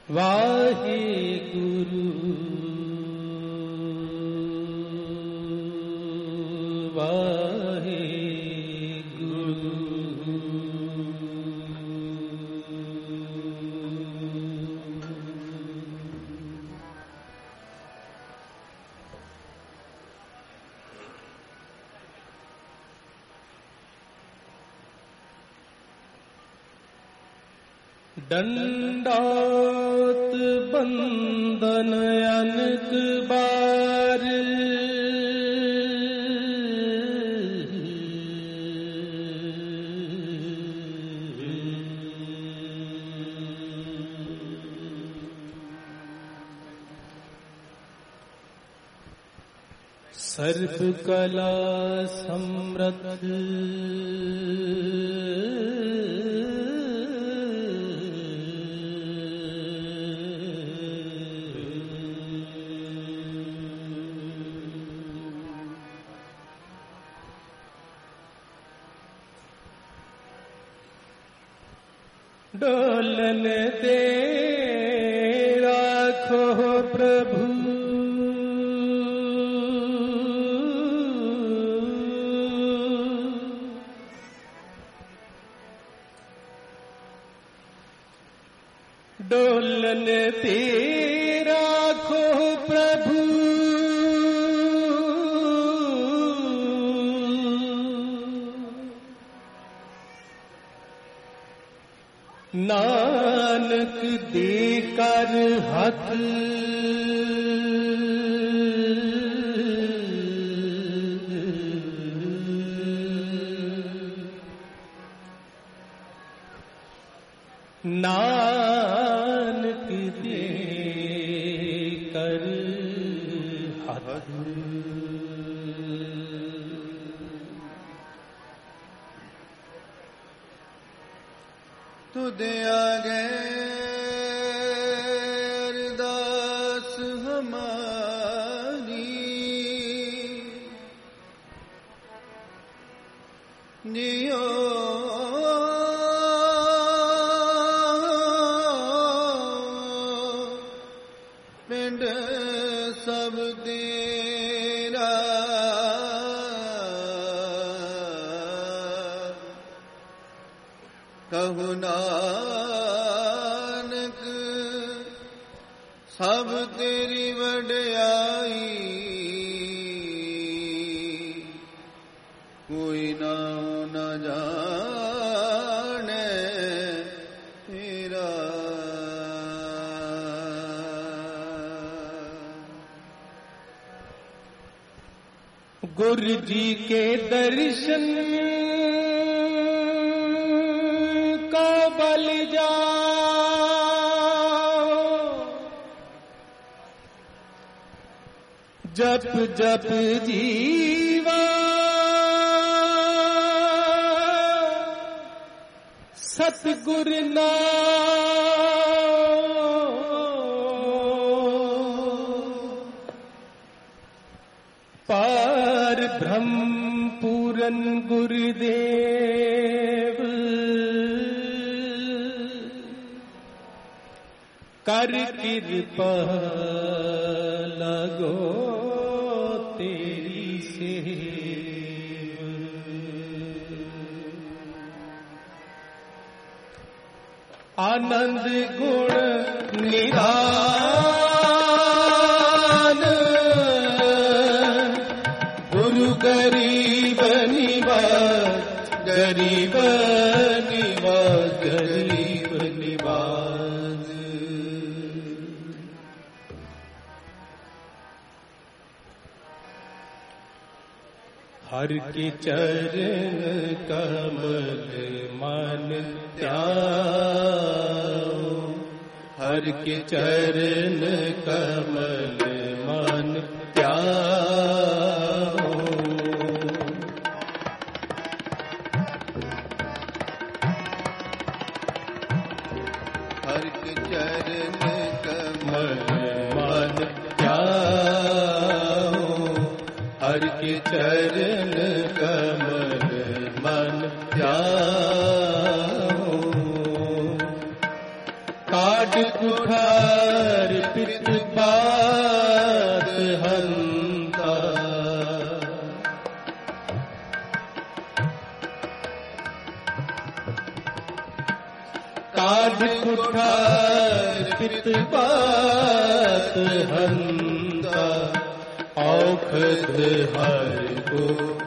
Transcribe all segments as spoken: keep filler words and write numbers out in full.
वाहिगुरु वाहिगुरु। दंडौत बंदन अनक बार, सर्व कला समृद्ध डोलन दे राखो प्रभु, डोलन दे राखो प्रभु, नानक देकर हथ नानक देकर हथ। तुद आगे अरदास हमारी, जियो पिंड सब तेरा, कहु नानक सब तेरी वड्याई, कोई नाम न जाने तेरा। गुरु जी के दर्शन का बल जाओ, जप जप जीवा सतगुर नाम, पार ब्रह्म पूरन गुरुदेव, कर कृपा लगो तेरी सेव। आनंद गुण निधान, गुरु गरीब निवास, गरीब निवास, गरीब निवास। हर के चरण कमल मन त्याओ, हर के चरण कमल मन त्याओ। हर के चरण कमल मन त्याओ, हर के चरण कमल मन त्याओ। काट कुठ कुठार पित बात हंता, काढ़ कुठार पित बात हंता, औखद हर को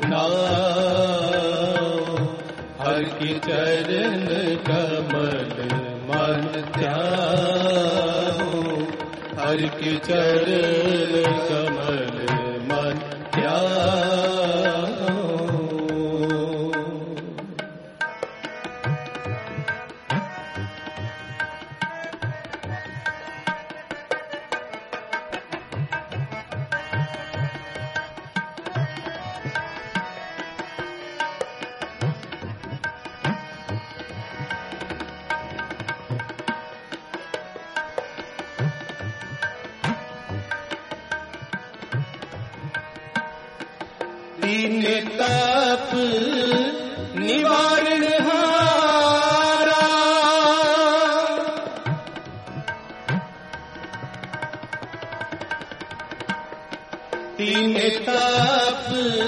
नाम, हर की चरण कमल मन ध्याओ, हर की चरण कमल मन ध्याओ। दीन ताप निवारण हारा, दीन ताप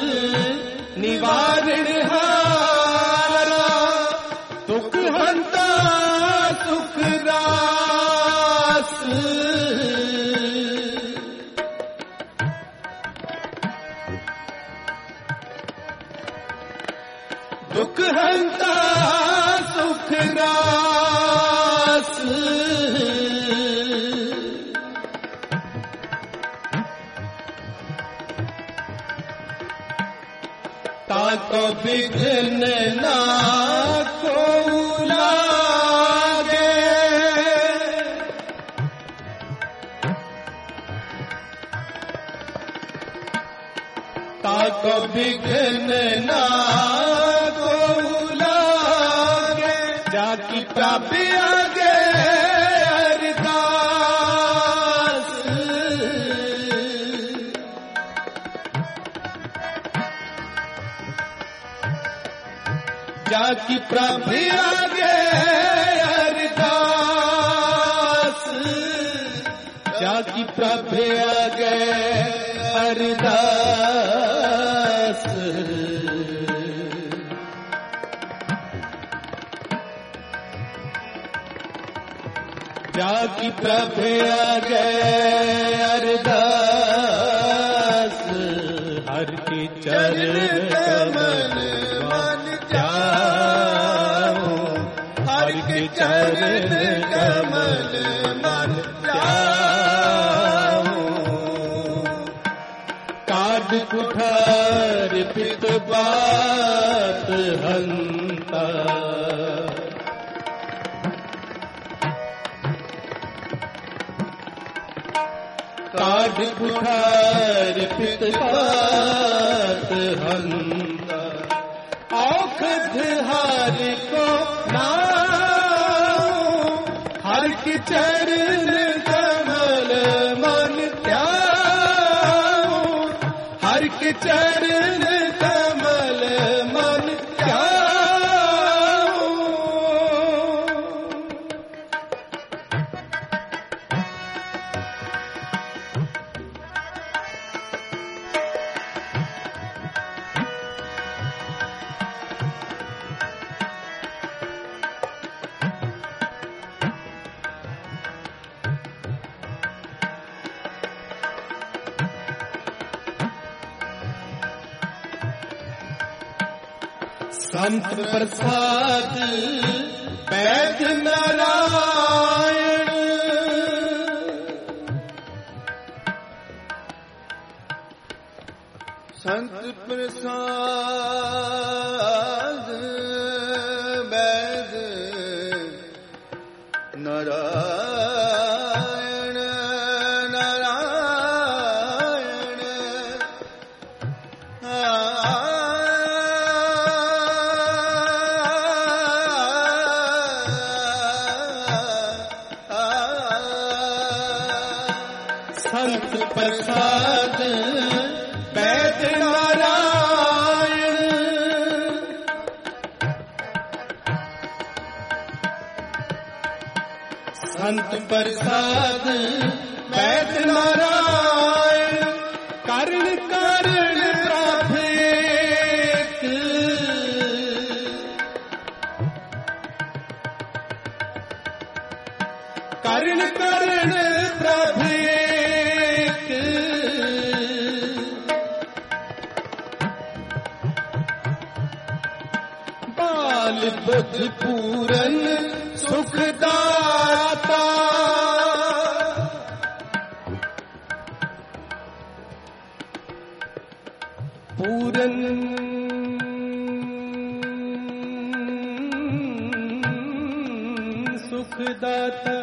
निवारण हारा, दुख हंता सुख दास, दुख हंता सुख दास, ताको विघ्न ना को लागे, ताको विघ्न ना जाकी प्राप्ति आगे अरदास, जाकी प्राप्ति आगे अरदास, जाकी प्राप्ति आगे अरदास। जाकी प्रभु आगे अरदास, हर की चरण कमल मन ध्याओ, हर की चरण कमल मन ध्याओ, काढ़ कुठार पित बात हंता, काढ़ कुठार पित बात हंता, औखद हर को नाम, हर की चरण कमल मन ध्याओ, हर की चरण कमल मन ध्याओ। संत प्रसाद वैद्य नारायण, संत प्रसाद वैद्य नारायण, नारायण संत प्रसाद वैद्य नारायण, संत प्रसाद वैद नारायण करण करण प्रभ एक करण करण प्रभ एक बाल बुद्ध पूरन सुखदाता पूरन सुखदाता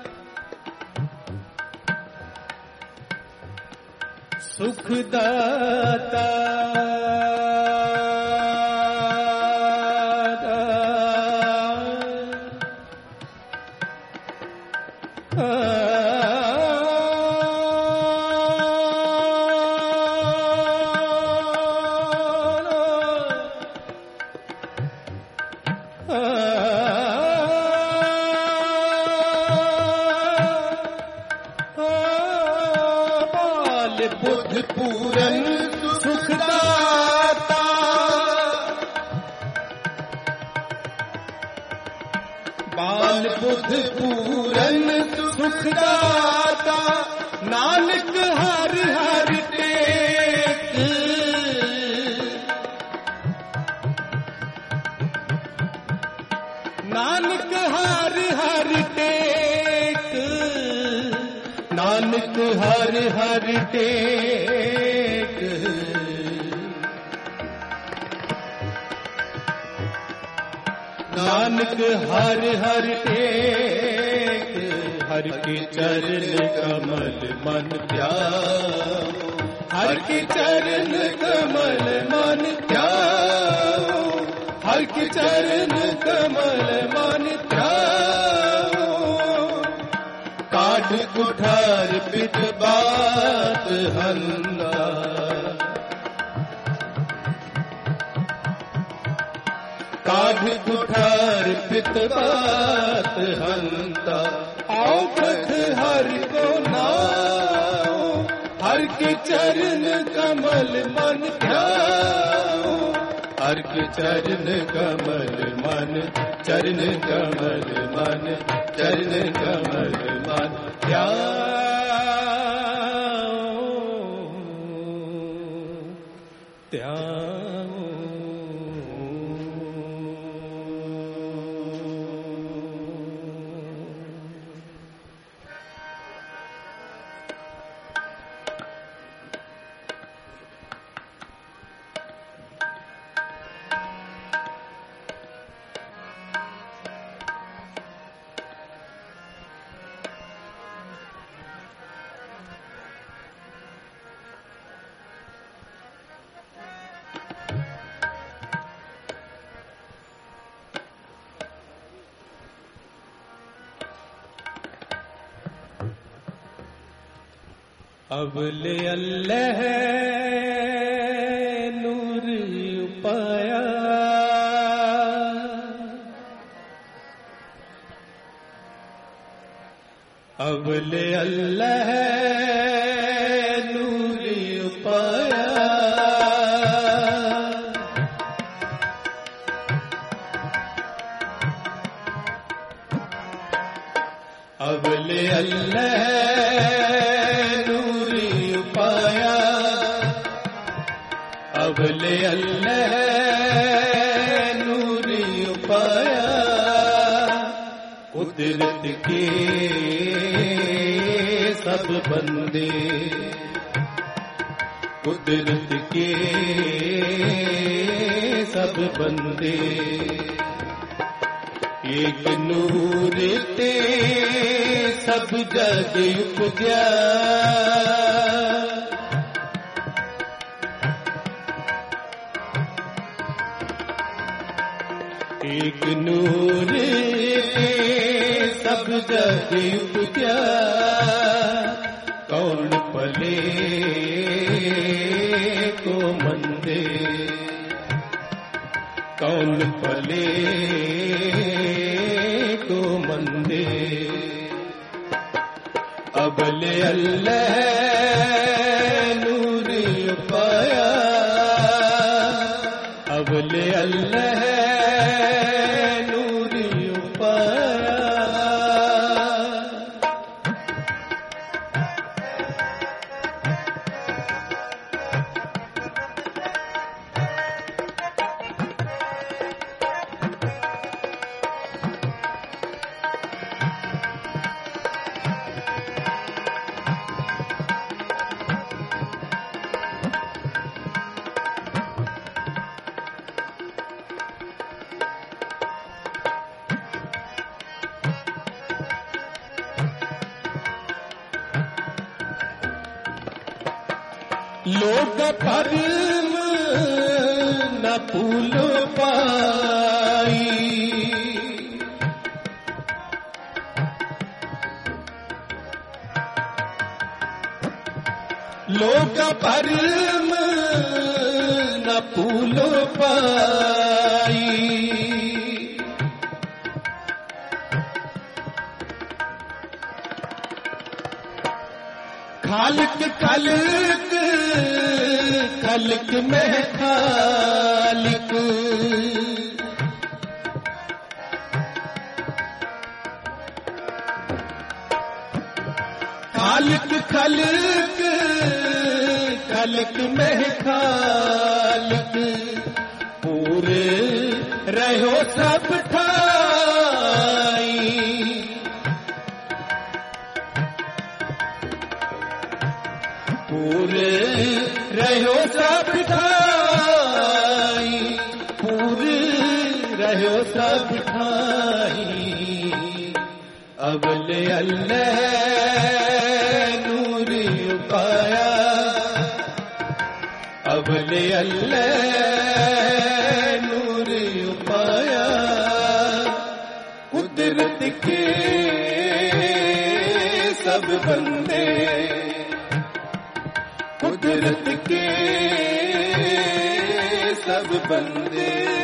सुखदाता बुद्ध पूरन सुखदाता बाल बुद्ध पूरन सुखदाता नानक हर हर टेक नानक हर हर टेक नानक हर हर टेक नानक हर हर टेक हर के चरण कमल मन ध्याओ हर के चरण कमल मन ध्याओ हर के चरण कमल मन ध्याओ काढ़ कुठार पित बात हल्ला काढ़ कुठार पित बात हंता आओ प्रथ हरि को नाओ हर के चरण कमल मन ध्याओ हर के चरण कमल मन चरण कमल मन चरण कमल मन ध्याओ ध्याओ अवले अल्लाह नूर पाया अवले अल्लाह नूर पाया अवले अल्लाह अवले अल्लाह नूरी पाया कुदरत के सब बंदे कुदरत के सब बंदे एक नूर ते सब जग उपजा एक नूर सब जग उपजा कौन पले को मंदे कौन पले को मंदे अबले अल्लाह नूर पाया, अबले अल्लाह नूर पाया। लोग पर न भूल पाई, लोग पर न भूल पाई। खालिक खालिक खालिक में खालिक, खालिक खालिक खालिक में खालिक, पूरे रहो सब ठाई। पूरे रहो सब ठाई, पूरे रहो सब ठाई। अबले अल्लाह नूर पाया, अबले अल्लाह नूर पाया। कुदरत के सब बंदे, कुदरत के सब बंदे,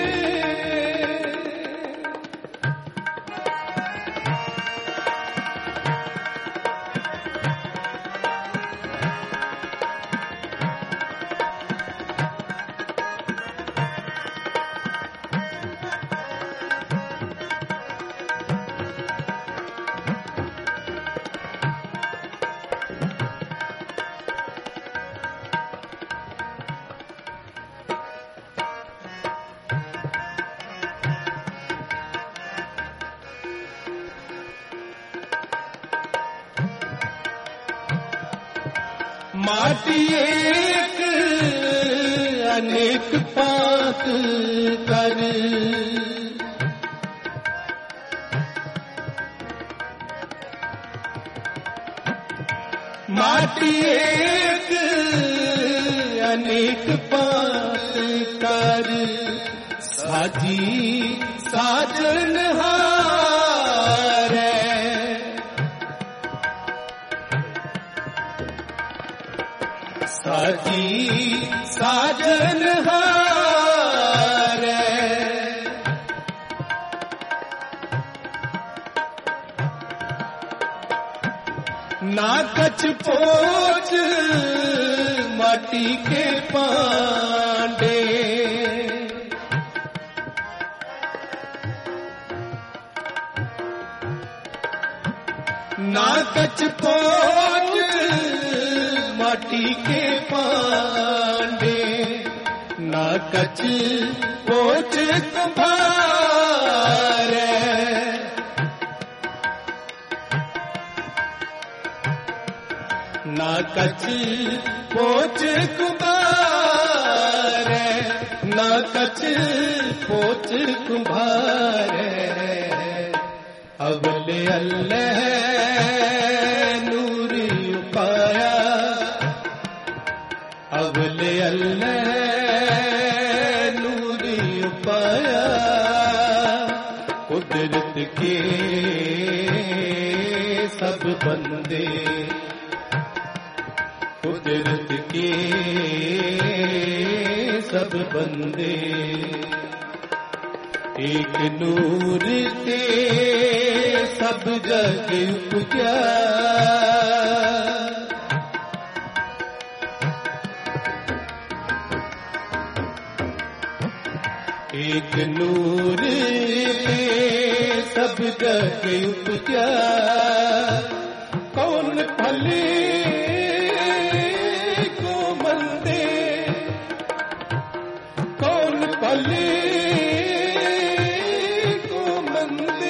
माटी एक अनेक पात कर, माटी एक अनेक पात कर। साजी साजनहार साजी साजनहार, ना कछ पोच माटी के पांडे, ना कछ पोच माटी के पांडे, ना कछ पोच कुम्हार। ना कछ पोच कुम्हार, ना कछ पोच कुम्हार। अबले अल्लाह नूर पाया, अबले अल्लाह नूर पाया। कुदरत के सब बंदे, कुदरत के सब बंदे, एक नूर ते सब जग उपजा। एक नूर सब जग उपजा, कौन भले को मंदे, कौन भले को मंदे।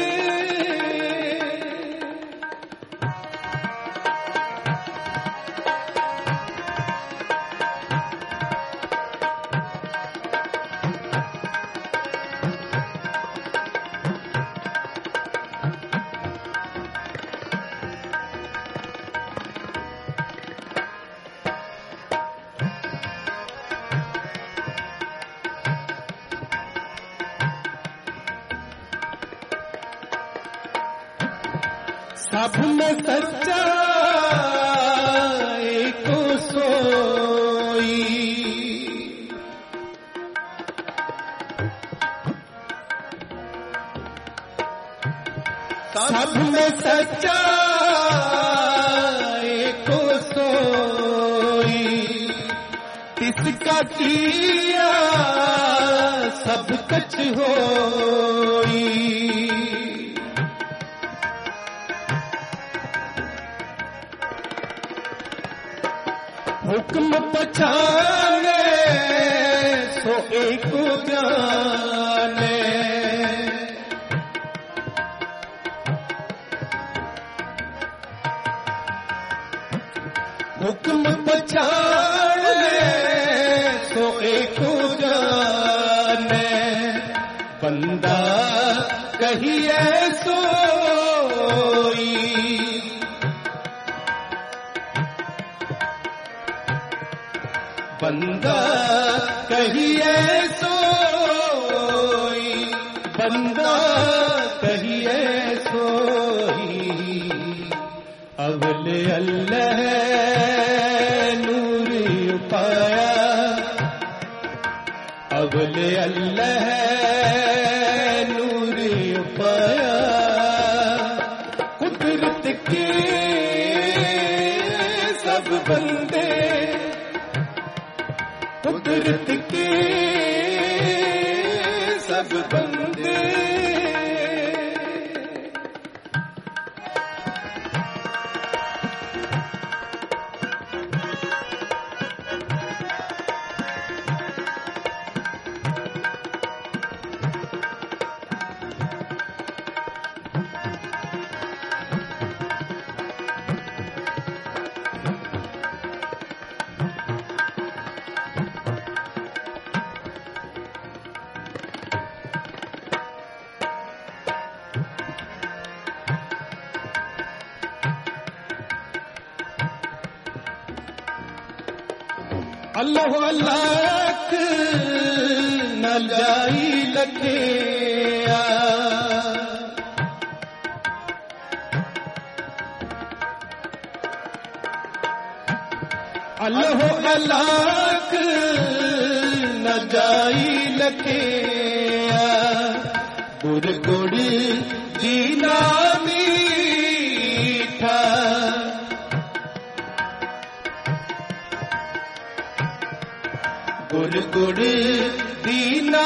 सब में सच्चा एक सोई, सब में सच्चा एक सोई, तिसका किया सब कछ होई। हुक्म पछाने सो एक जाने, हुक्म पछाने सो एक जाने, बंदा कहिए सोई, बंदा कहिए सोई, बंदा कहिए सोई। अवले अल्लाह नूर पाया, अवले अल्लाह नूर पाया, कुदरत के सब बंदे, कुदरत के सब बंदे। अल्लाह अल्लाह न जाई लखिया, अल्लाह अल्लाह न जाई लखिया, गुर गुड़ जीना मीठा, गुड़ गुड़ दीना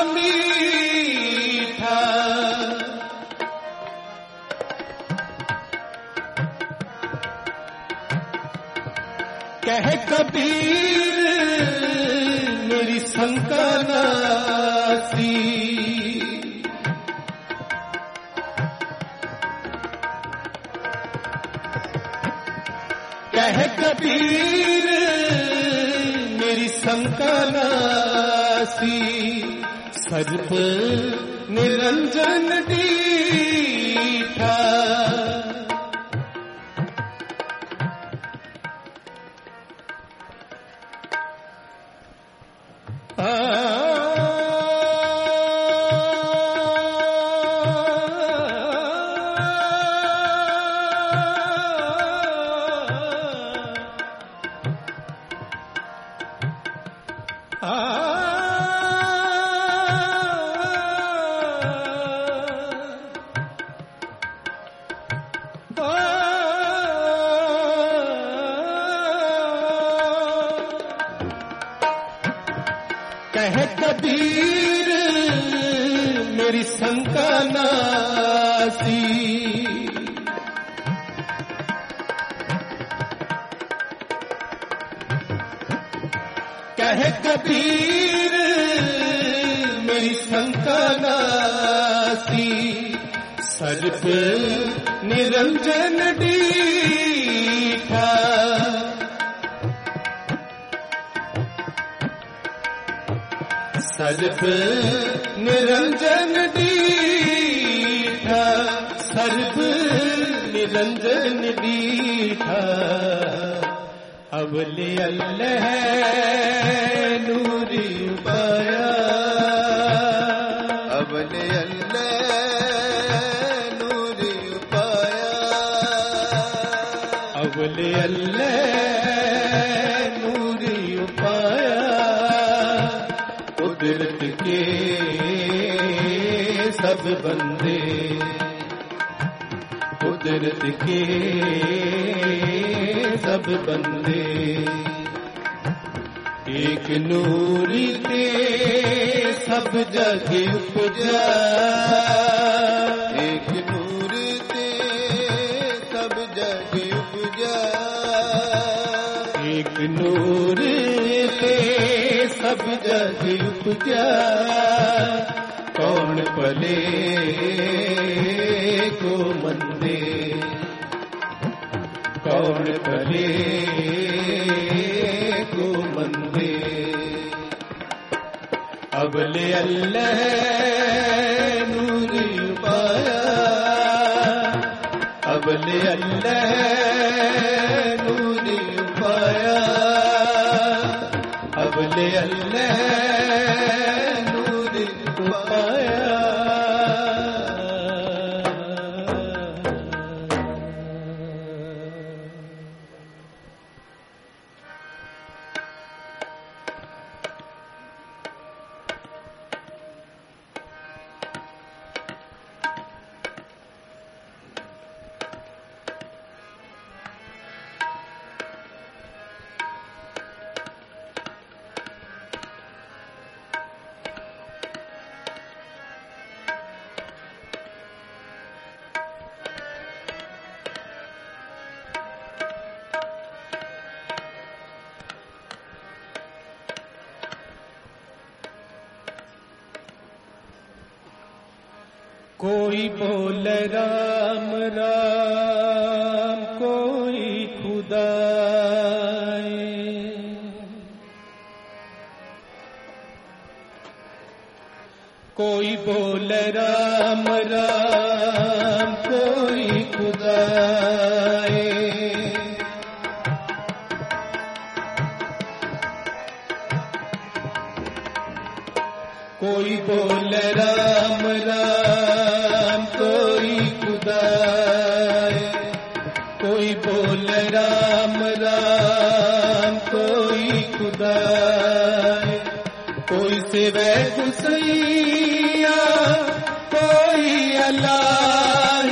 मीठा, कह कबीर मेरी शंका नासी, कह कबीर मेरी शंका नासी, सर्प निरंजन दीठा, कह कबीर मेरी शंका नासी। कहे कबीर मेरी शंका नासी, सर्प निरंजन दीठा। सर्प निरंजन दीठा, सर्प निरंजन दीठा। अवले अल्लाह नूरी पाया, अवले अल्लाह नूरी पाया, अवले अल्लाह नूरी पाया। कुदरत के सब बंदे, कुदरत के सब बंदे, एक नूरी ते सब जग उपजा। एक नूर ते सब जग उपजा, एक नूर ते सब जग उपजा। कौन पले को मंदे, कौन पले को मंदे। अवले अल्लाह नूरी पाया, अवले अल्लाह नूरी पाया, अवले अल्लाह नूरी पाया। कोई बोल राम राम, कोई खुदाए। कोई बोल राम राम, कोई खुदाए। कोई बोल राम राम, कोई खुदाए। कोई बोल राम राम, कोई खुदाए। कोई सेवे गुसैया, कोई अल्लाह।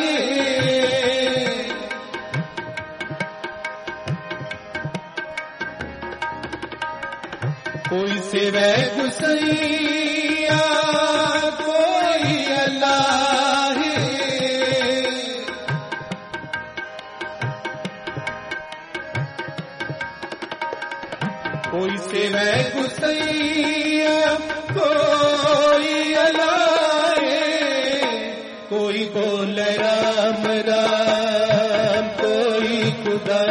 कोई सेवे गुसैया, कोई अल्लाह। कोई सेवे गुसैया, कोई अल्लाह। कोई बोल राम राम, कोई खुदा।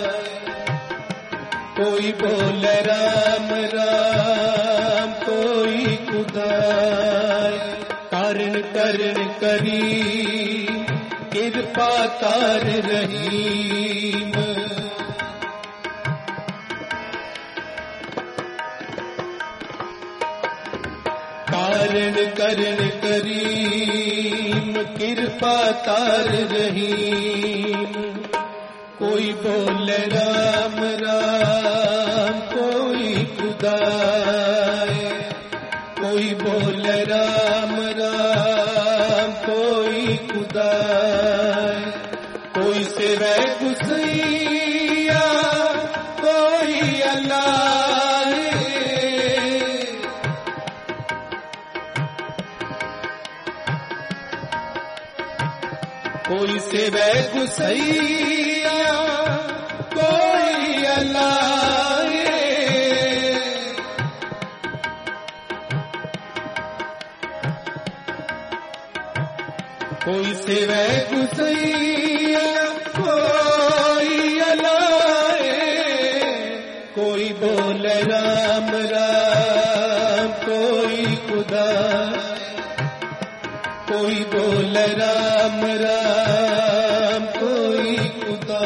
कोई बोल राम राम, कोई खुदा। कारण करण करी कृपा कर रहीम। कारण करण करीम कृपा तार रहीम। कोई बोल राम राम, कोई खुदाए। कोई बोल राम राम, कोई खुदाए। कोई सेवे गुसैया, कोई अल्लाह। सेवे गुसैया कोई अलाए, कोई सेवे गुसैया कोई अलाए, कोई बोले राम राम कोई खुदा, कोई बोले राम राम कोई खुदा।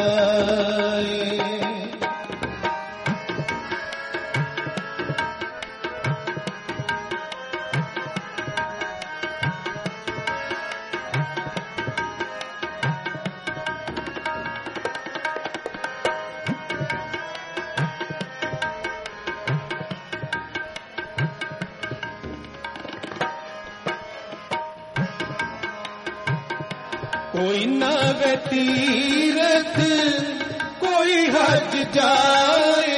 कोई नावे तीरथ कोई हज जाए,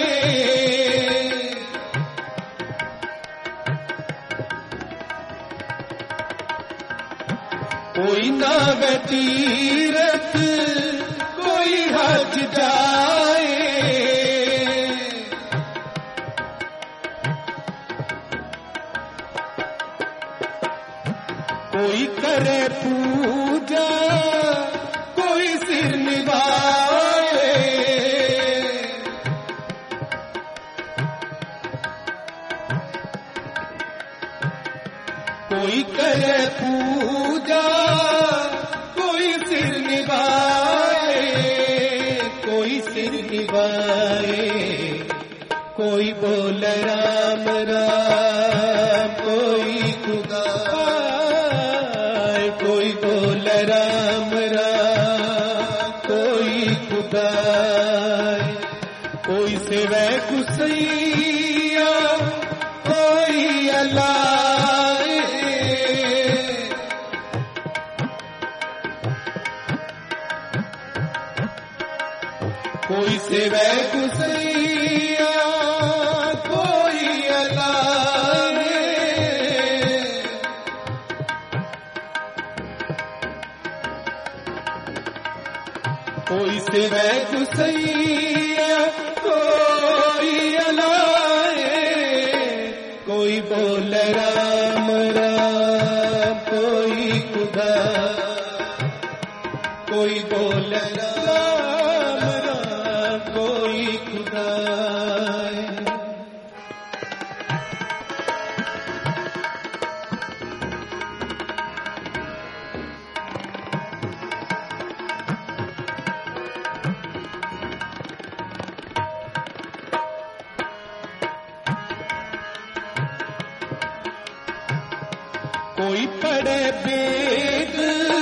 कोई नावे तीरथ कोई हज जाए, कोई करे पूजा कोई सिर निभाए, कोई करे पूजा कोई सिर निभाए, कोई सिर निभाए, कोई बोले राम राम कोई खुदा, कोई बोले राम राम कोई खुदा, कोई सेवे गुसैया कोई अलाए, कोई सेवे गुसैया कोई अलाए, कोई सेवे गुसैया कोई अलाए, कोई बोले राम राम कोई खुदा, कोई बोले राम राम कोई खुदा। कोई पढ़े वेद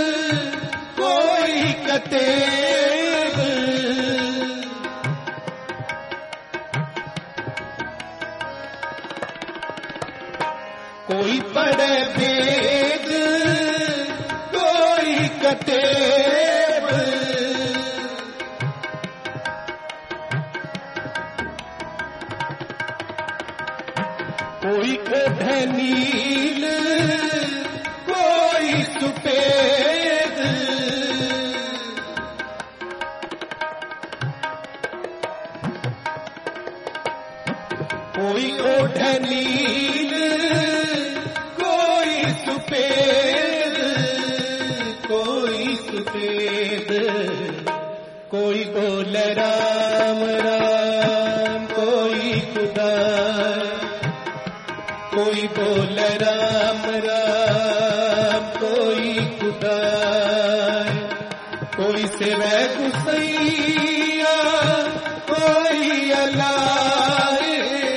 कोई कतेब, कोई पढ़े वेद कोई कतेब, कोई ओढ़े नील कोई सुपेद, कोई ओढ़े नील कोई सुपेद, कोई सुपेद, कोई बोले राम राम कोई खुदा, कोई बोले राम राम कोई खुदा, कोई सेवे गुसैया कोई अलाए,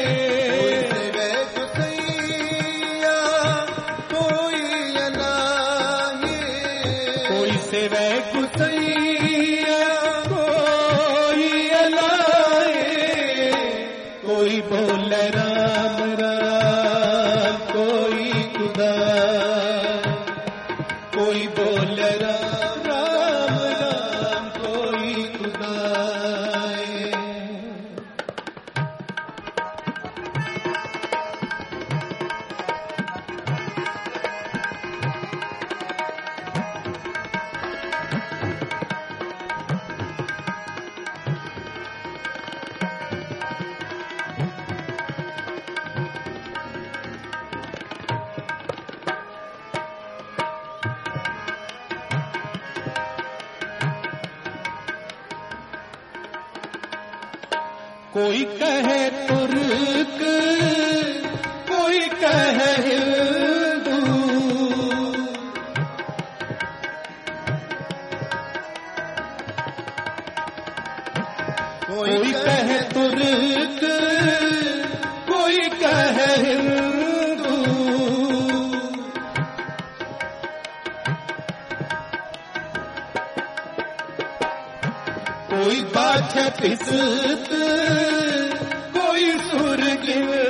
कोई सेवे गुसैया कोई अलाए, कोई सेवे गुसैया कोई अलाए, कोई बोले राम राम कोई खुदा, कोई बोले राम राम राम कोई खुदा। कोई कहे तुर्क, कोई कहे हिंदू, कोई कहे तुर्क, कोई कहे हिंदू, कोई बाछा तिस्त, कोई सुर्गिंदू,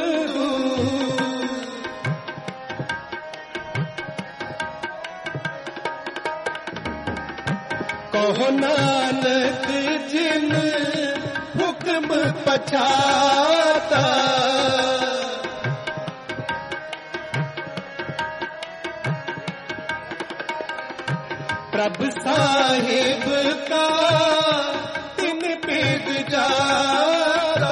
कहो नानक जिन हुक्म पछाता, प्रभु साहिब का दिन बीत जाता,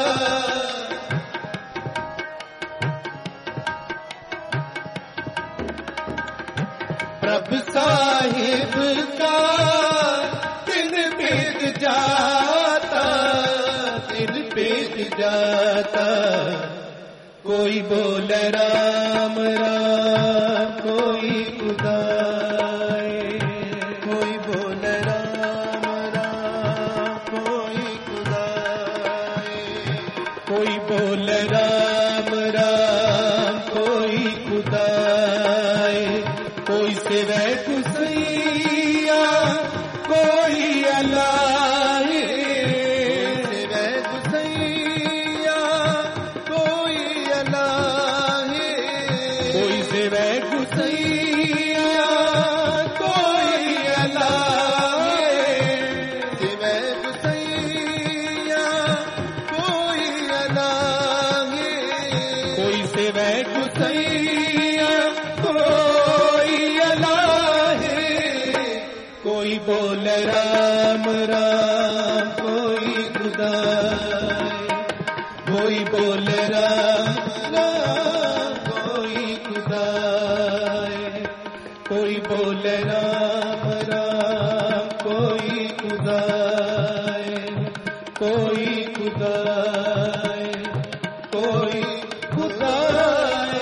प्रभु साहिब का दिन बीत जाता, दिन बीत जाता। कोई बोले राम राम, कोई खुदाए, कोई बोले राम राम, कोई खुदाए, कोई बोले राम राम, कोई खुदाए, कोई सिवे गुसैया, कोई अल्लाह, सिवे गुसैया, कोई अल्लाह, कोई सिवे गुसैया, कोई अल्लाह, सिवे गुसैया, कोई अल्लाह, कोई सिवे गुसैया, कोई अल्लाह, कोई बोले राम राम, कोई खुदाए, कोई बोले राम राम, कोई खुदाए, कोई बोले राम राम, कोई खुदाए, कोई खुदाए, कोई खुदाए।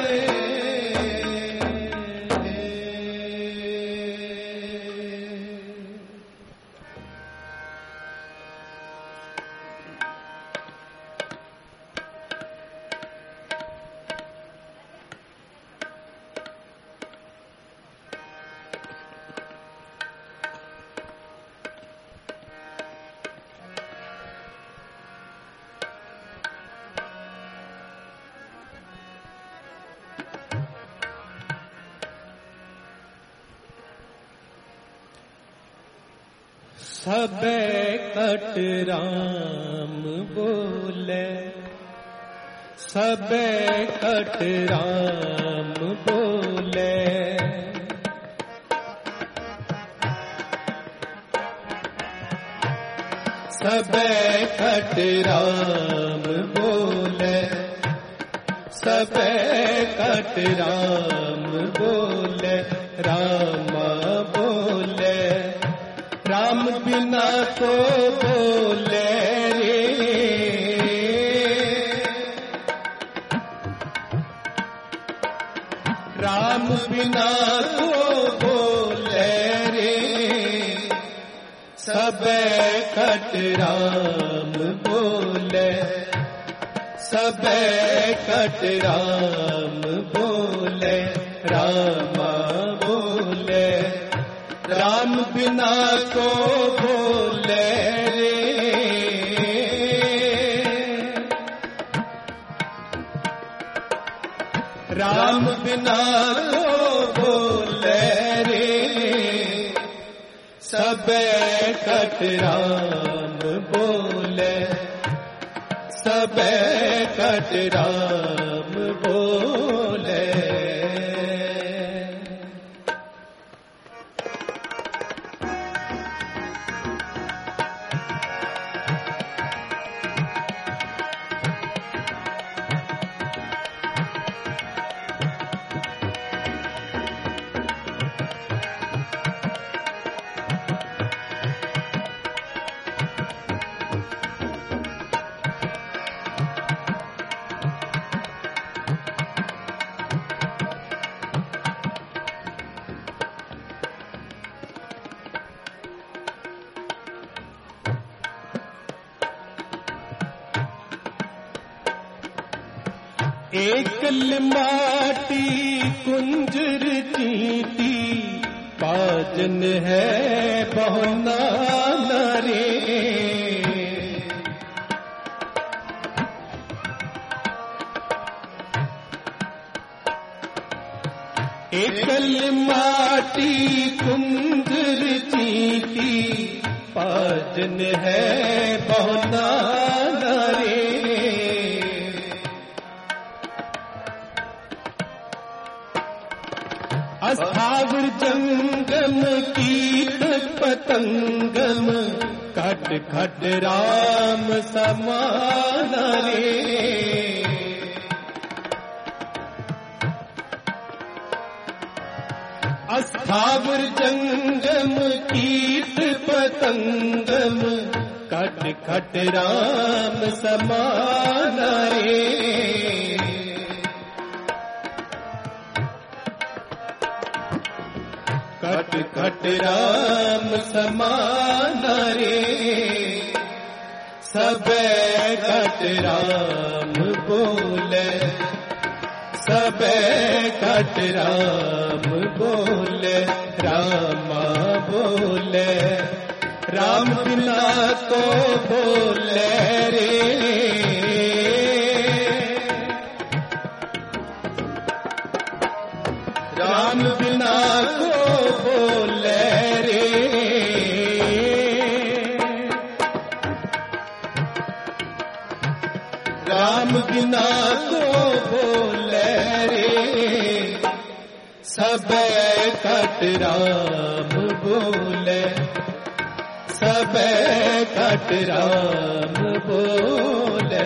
सबे कट राम बोले, सबे कट राम बोले, सबे कट राम बोले, सबे कट राम बोले, रामा बोले, राम बिना को बोले रे, राम बिना को बोले रे, सबे कट राम बोले, सबे कट राम बोले, रामा बोले, राम बिना को बोले रे, राम बिना को बोले रे, सबे कट राम बोले, सबे कट राम बोले। एकल माटी कुंजर चींटी बाजन है बहुना नारे। एकल माटी कुंजर चींटी बाजन है बहुना नारे। अस्थावर जंगम कीट पतंगम खट खट राम समान रे। अस्थावर जंगम कीट पतंगम खट खट राम समान रे। खट खट राम समान रे। सबे खट राम बोले, सबे खट राम बोले, रामा बोले, राम बिना तो बोले रे। राम बिना को बोले रे। राम बिना को बोले रे। सबे खट राम बोले, सबे खट राम बोले।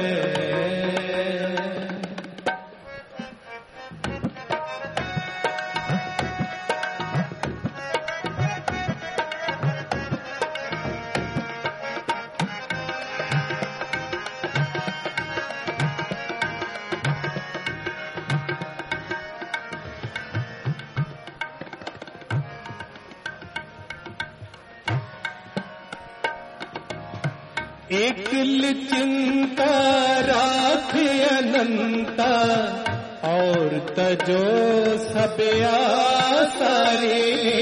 एकल चिंता राखे अनंता और तजो सब आसारे।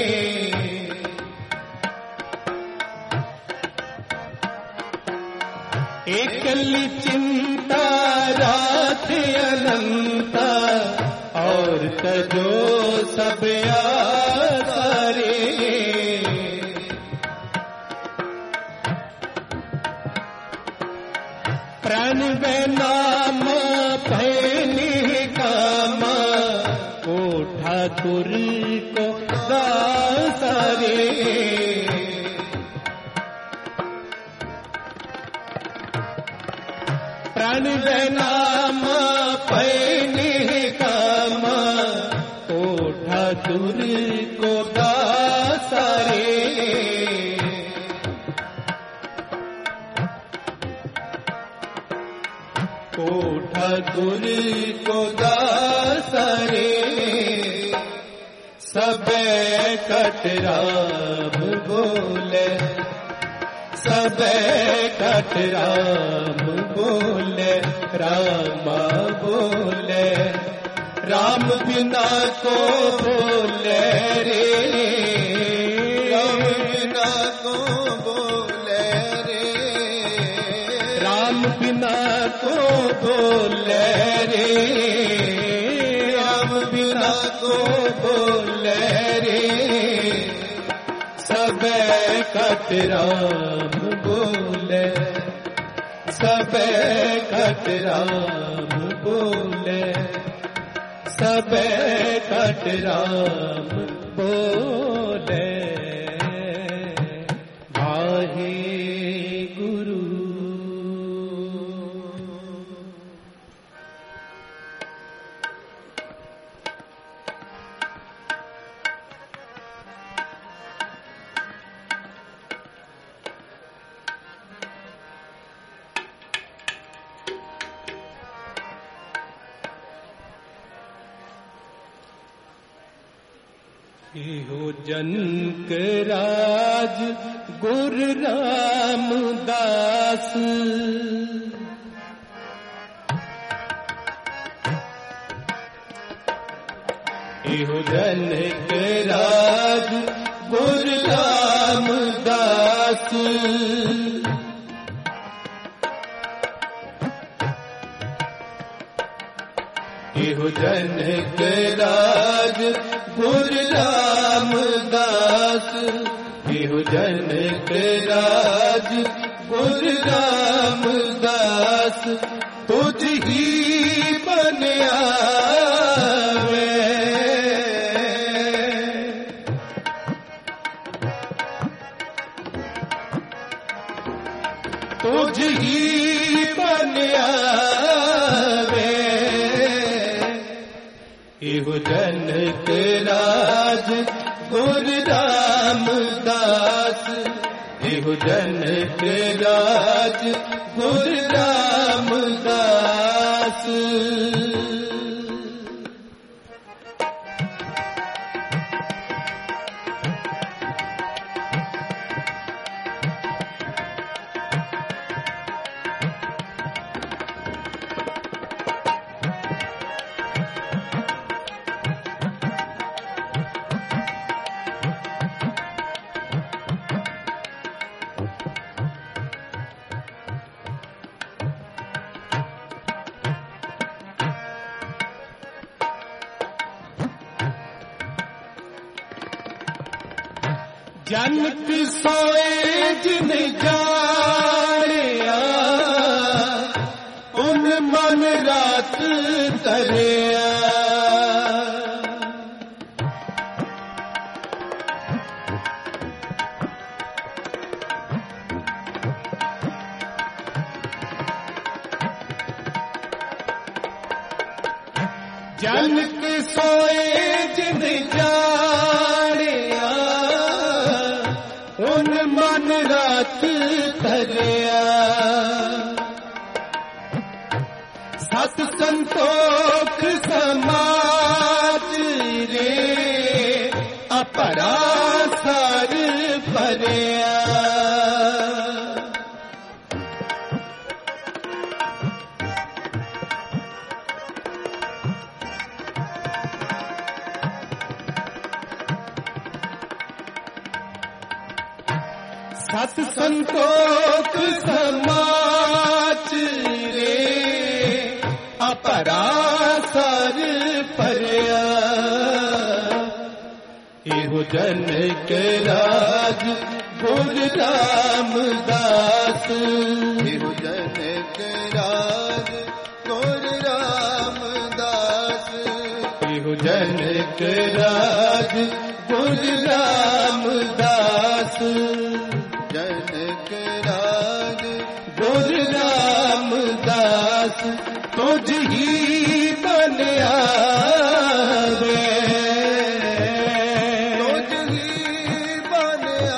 एकल चिंता राखे अनंता और तजो सब आसारे। प्राण वे नाम भैनी कामा को ठाकुर को दासारे। प्राण वे नाम भैनी कामा को ठाकुर को दासारे। ठाकुर को दासरे। सबे खट राम बोले, सबे खट राम बोले, रामा बोले, राम बिना को बोले रे। राम बिना को बोले रे। राम बिना को बोले रे। राम बिना को बोले रे। सबे खट राम बोले, सबे खट राम बोले, सबे खट राम बोले। वाहे गुरु। हो जनक राज गुरु रामदास। इहो जनक राज गुरु रामदास। इहो जनक राज गुरु रामदास। इहो जनक राज गुरु रामदास। तुझ ही बनिया तुझ ही बनिया इहो जनक राज गुरु रामदास। इहो जनक राज गुरु रामदास। जनक सोए जिन जानिया उन मन रात तरिया। जनक सोए जिन जानिया उन मन रात तरिया। सत संतोख समाज रे अपरा सर भरिया। सत संतोख समाज रे अपरा सर भरिया। इहो जनक राज गुरु रामदास। इहो जनक राज गुरु रामदास। इहो जनक राज गुरु रामदास। जनक राज गुरु रामदास। तुझ ही बनिया तुझ ही बनिया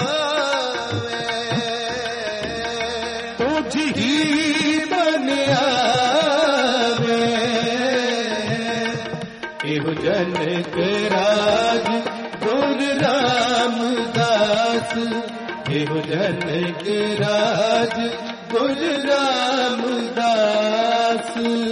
तुझ ही बनिया। इहो जनक राज गुरु रामदास। इहो जनक राज गुरु रामदास।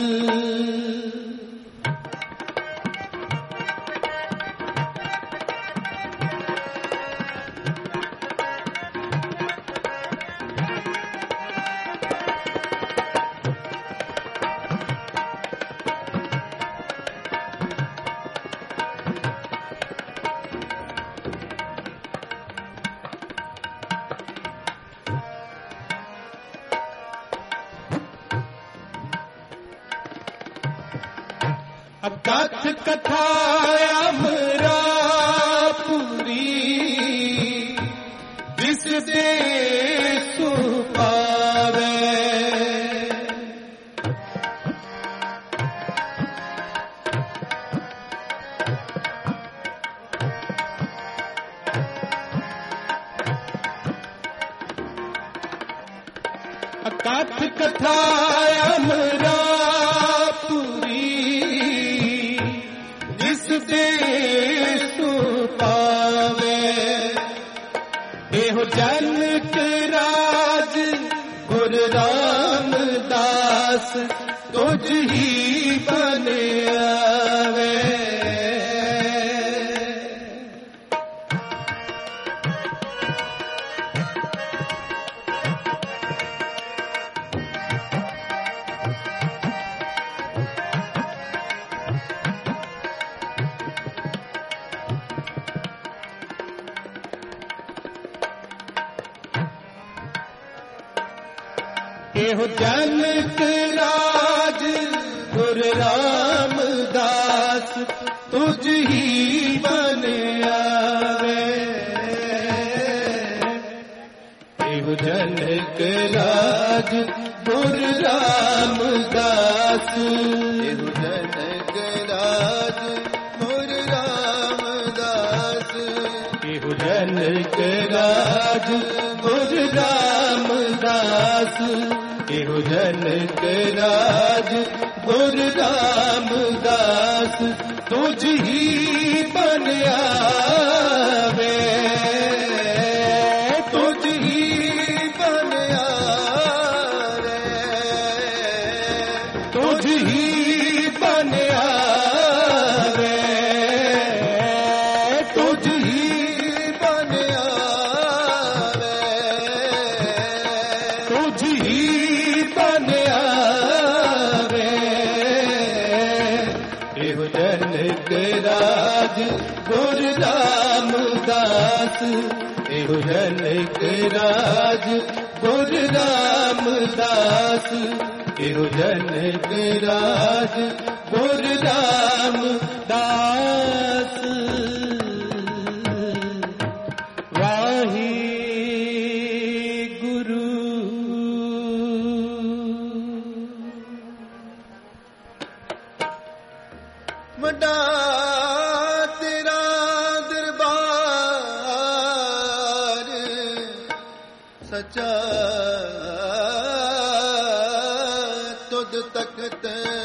अब कथ कथा अमरापुरी जिस देश पावे। कथ कथा अमरापुरी जिस देश पावे। एहो जनक राज गुरु रामदास। तुझ ही बनिया ਇਹੋ ਜਨਕ ਰਾਜ ਗੁਰ ਰਾਮਦਾਸ ਤੁਝ ਹੀ ਬਨ ਆਵੇ। ਇਹੋ ਜਨਕ ਰਾਜ ਗੁਰ ਰਾਮਦਾਸ ਇਹੋ ਜਨਕ ਰਾਜ ਗੁਰ ਰਾਮਦਾਸ ਇਹੋ ਜਨਕ ਰਾਜ ਗੁਰ ਰਾਮਦਾਸ ਇਹੋ ਜਨਕ ਰਾਜ ਗੁਰ ਰਾਮਦਾਸ ਤੁਝ ਹੀ ਬਨ ਆਵੇ। ਤੁਝ ਹੀ ਬਨ ਆਵੇ। ਤੁਝ ਹੀ ਬਨ ਆਵੇ। ਤੁਝ ਹੀ ਬਨ ਆਵੇ। ਤੁਝ ਹੀ ਬਨ ਆਵੇ। ਇਹੋ ਜਨਕ ਰਾਜ ਗੁਰ ਰਾਮਦਾਸ ਇਹੋ ਜਨਕ ਰਾਜ ਗੁਰ ਰਾਮਦਾਸ ਇਹੋ ਜਨਕ ਰਾਜ ਗੁਰ ਰਾਮਦਾਸ। ਵਾਹਿਗੁਰੂ ਵੱਡਾ ਤੇਰਾ ਦਰਬਾਰ ਸੱਚਾ ਤੁਧ ਤਖਤ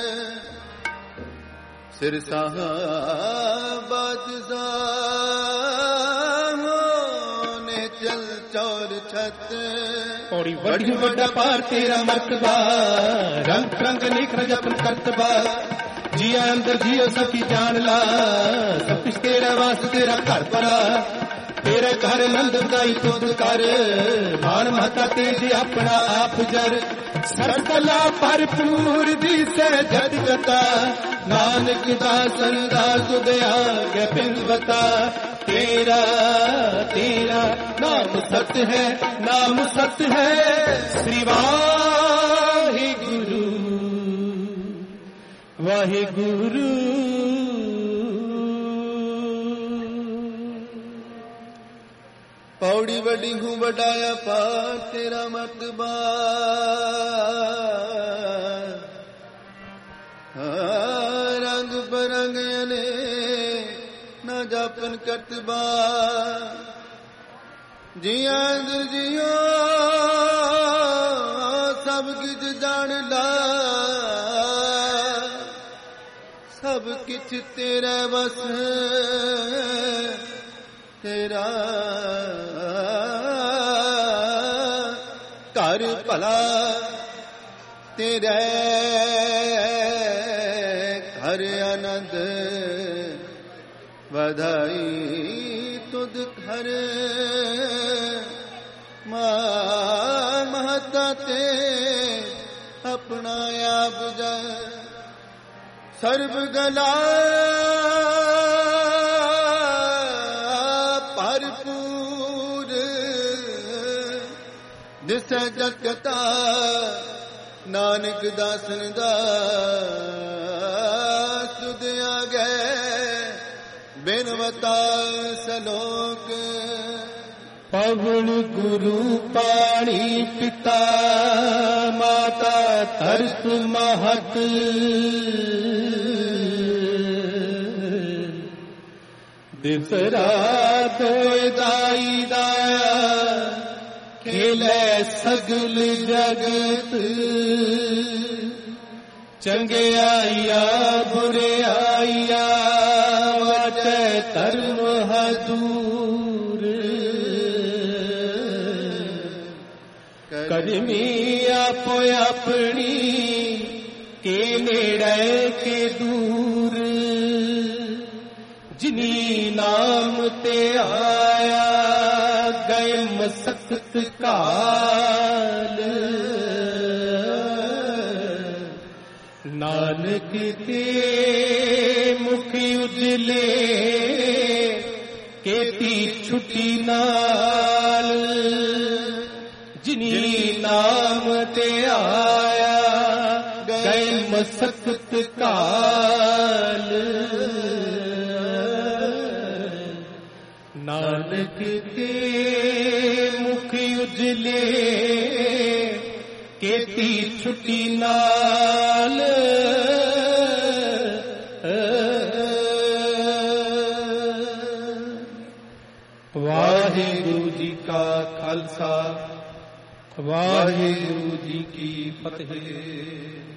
ਸਿਰ ਸਾਹਬਾਦ ਨੇ ਚਲ ਚੌਰ ਛਤ। ਔੜੀ ਵੱਡੀ ਵੱਡਾ ਪਾਰ ਤੇਰਾ ਮਰਤਬਾ ਰੰਗ ਰੰਗ ਨਿਖਰ ਜਪਨ ਕਰਤਬਾ ਜੀਆ ਅੰਦਰ ਜੀਓ ਸਭ ਕੀ ਜਾਣ ਲਾ ਸਭ ਕੁਛ ਤੇਰਾ ਵਾਸ ਤੇਰਾ ਘਰ ਪਰਾ ਤੇਰੇ ਘਰ ਨੰਦ ਦਾਈ ਤੁਧ ਕਰ ਮਾਨ ਮਹਤਾ ਤੇਜ ਆਪਣਾ ਆਪ ਜਰ ਸਰਕਲਾ ਭਰਪੂਰ ਦੀ ਸੇ ਜਦ ਗਤਾ ਨਾਨਕ ਦਾਸਨ ਦਾ ਤੁਧ ਆਗੇ ਬਿਨਵਤਾ। तेरा तेरा नाम सत है नाम सत है श्री वाहिगुरु वाहिगुरु। पौड़ी वडी हूँ वडाया पार तेरा मतबा रंग बरंग अने ना जापन करतबा जिया अंदर जियो सब किछ जान ला सब किछ तेरा बस तेरा घर भला तेरे घर आनंद बधाई तुद घर मां महता ते अपना आप जा सर्व गला भरपूर दिस जगता नानक दासन दा सुदिया गए बिनवता सलोक। पवन गुरु पाणी पिता माता तरस महत दिसरा दोय दाई दाया खेले सगल जगत चंगे आइया बुरे आइया वाचे धर्म हजूर करमी आपो अपनी के नेड़े के दूर जिनी नाम ते आया गए मसक्त काल नानक ते मुख उजले केती छुट्टी नाल जिनी नाम ते ਮਸਕਤ ਕਾਲ ਨਾਨਕ ਕੇ ਮੁਖ ਉਜਲੇ ਕੀਤੀ ਛੁੱਟੀ ਨਾਲ ਵਾਹਿਗੁਰੂ ਜੀ ਕਾ ਖਾਲਸਾ ਵਾਹਿਗੁਰੂ ਜੀ ਕੀ ਫਤਿਹ।